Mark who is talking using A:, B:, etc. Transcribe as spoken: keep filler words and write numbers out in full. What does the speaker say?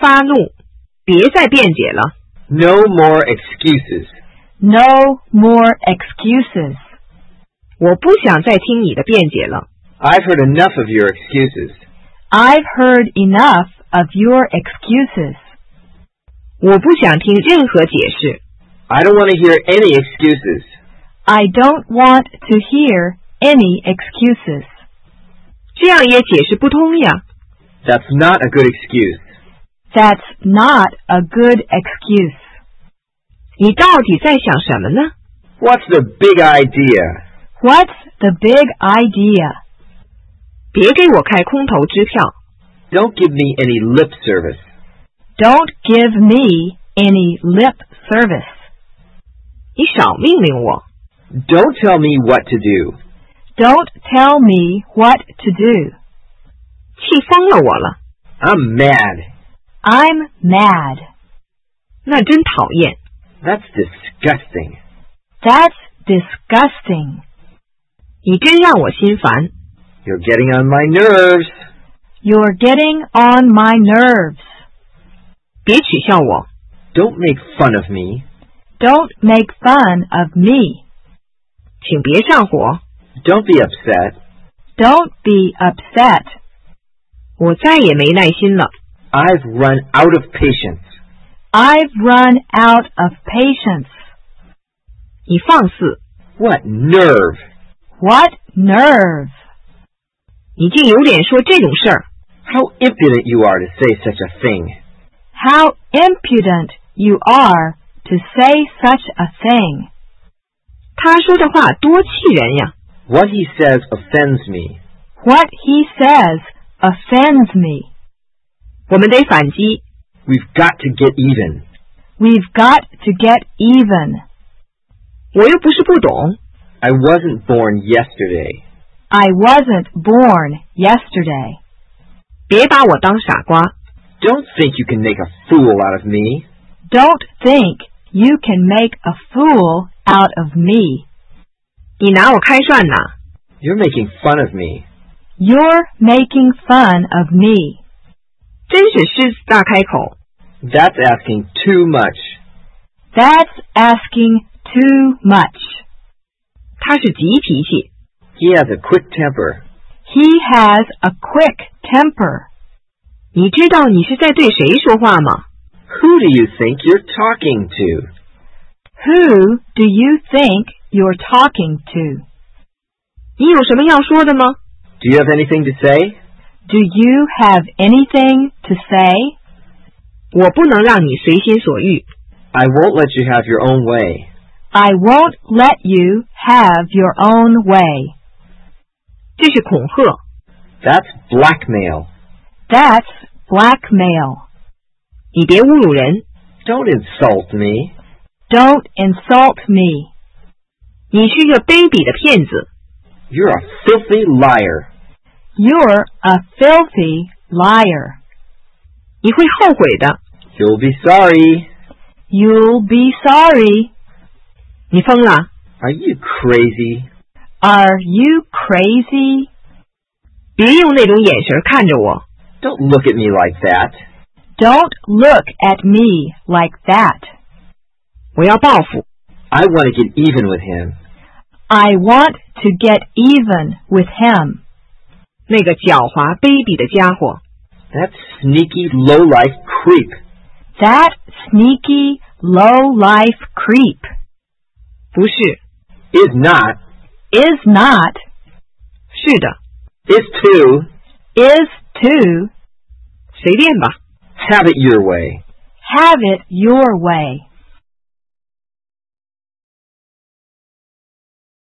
A: 发怒，别再辩解了。
B: No more excuses.
C: No more excuses.
A: 我不想再听你的辩解了。
B: I've heard enough of your excuses.
C: I've heard enough of your excuses.
A: 我不想听任何解释。
B: I don't want to hear any excuses.
C: I don't want to hear any excuses.
A: 这样也解释不通呀。
B: That's not a good excuse.
C: That's not a good excuse.
A: 你到底在想什么呢？
B: What's the big idea?
C: What's the big idea?
A: 别给我开空头支票。
B: Don't give me any lip service.
C: Don't give me any lip service.
A: 你少命令我。
B: Don't tell me what to do.
C: Don't tell me what to do.
A: 气疯了我了。
B: I'm mad.
C: I'm mad.
A: 那真讨厌。
B: That's disgusting.
C: That's disgusting.
A: 你真让我心烦。
B: You're getting on my nerves.
C: You're getting on my nerves.
A: 别取笑我。
B: Don't make fun of me.
C: Don't make fun of me.
A: 请别上火。
B: Don't be upset.
C: Don't be upset.
A: 我再也没耐心了。
B: I've run out of patience.
C: I've run out of patience.
A: 你放肆。
B: What nerve!
C: What nerve!
A: 你竟有脸说这种事儿。
B: How impudent you are to say such a thing.
C: How impudent you are to say such a thing.
A: 他说的话多气人呀。
B: What he says offends me.
C: What he says offends me.
A: 我们得反击。
B: We've got to get even.
C: We've got to get even.
A: 我又不是不懂。
B: I wasn't born yesterday.
C: I wasn't born yesterday.
A: 别把我当傻瓜。
B: Don't think you can make a fool out of me.
C: Don't think you can make a fool out of me.
A: 你拿我开涮呐。
B: You're making fun of me.
C: You're making fun of me.
A: 真是狮子大开口。
B: That's asking too much.
C: That's asking too much.
A: 他是急脾气。
B: He has a quick temper.
C: He has a quick temper.
A: 你知道你是在对谁说话吗？
B: Who do you think you're talking to?
C: Who do you think you're talking to?
A: 你有什么要说的吗？
B: Do you have anything to say?
C: Do you have anything to say?
A: 我不能让你随心所欲。
B: I won't let you have your own way.
C: I won't let you have your own way.
A: 这是恐吓。
B: That's blackmail.
C: That's blackmail.
A: 你别侮辱人。
B: Don't insult me.
C: Don't insult me.
A: 你是个卑鄙的骗子。
B: You're a filthy liar.
C: You're a filthy liar.
A: 你会后悔的。
B: You'll be sorry.
C: You'll be sorry.
A: 你疯了？
B: Are you crazy?
C: Are you crazy?
A: 别用那种眼神看着我。
B: Don't look at me like that.
C: Don't look at me like that.
A: 我要报复。
B: I want to get even with him.
C: I want to get even with him.
A: 那个狡猾卑鄙的家伙。
B: That sneaky low-life creep.
C: That sneaky low-life creep.
A: 不是。
B: Is not.
C: Is not.
A: 是的。
B: Is to.
C: Is to.
A: 随便吧。
B: Have it your way.
C: Have it your way.